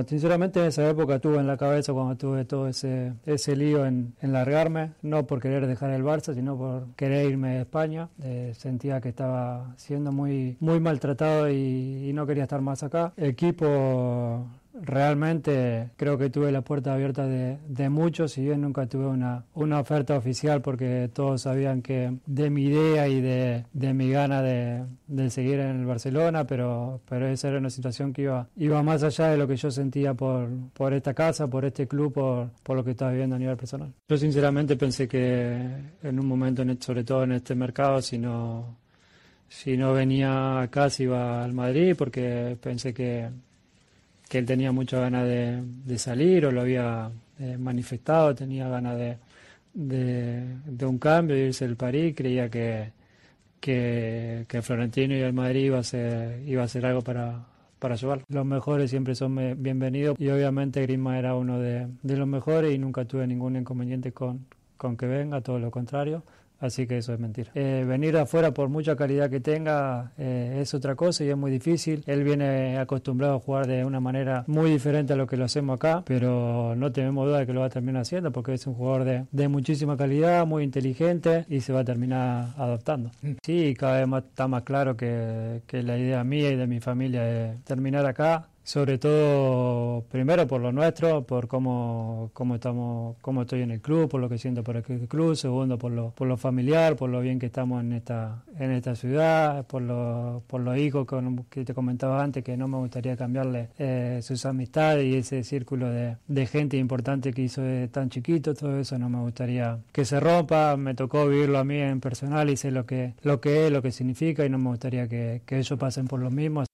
Bueno, sinceramente en esa época tuve en la cabeza cuando tuve todo ese lío en largarme, no por querer dejar el Barça, sino por querer irme de España. Sentía que estaba siendo muy maltratado y no quería estar más acá. El equipo... Realmente creo que tuve la puerta abierta de muchos, si bien nunca tuve una oferta oficial porque todos sabían que de mi idea y de mi gana de seguir en el Barcelona, pero esa era una situación que iba más allá de lo que yo sentía por esta casa, por este club, por lo que estaba viviendo a nivel personal. Yo sinceramente pensé que en un momento, sobre todo en este mercado, si no venía acá, se iba al Madrid, porque pensé que él tenía muchas ganas de salir, o lo había manifestado, tenía ganas de un cambio, de irse del París. Creía que Florentino y el Madrid iba a ser algo para ayudar. Los mejores siempre son bienvenidos, y obviamente Griezmann era uno de los mejores y nunca tuve ningún inconveniente con que venga, todo lo contrario. Así que eso es mentira. Venir de afuera, por mucha calidad que tenga, es otra cosa y es muy difícil. Él viene acostumbrado a jugar de una manera muy diferente a lo que lo hacemos acá, pero no tenemos duda de que lo va a terminar haciendo, porque es un jugador de muchísima calidad, muy inteligente, y se va a terminar adaptando. Sí, cada vez está más claro que la idea mía y de mi familia es terminar acá. Sobre todo, primero por lo nuestro, por cómo estoy en el club, por lo que siento por el club. Segundo, por lo familiar, por lo bien que estamos en esta ciudad, por los hijos que te comentaba antes, que no me gustaría cambiarle sus amistades y ese círculo de gente importante que hizo de tan chiquito. Todo eso no me gustaría que se rompa. Me tocó vivirlo a mí en personal y sé lo que es, lo que significa, y no me gustaría que ellos pasen por lo mismo.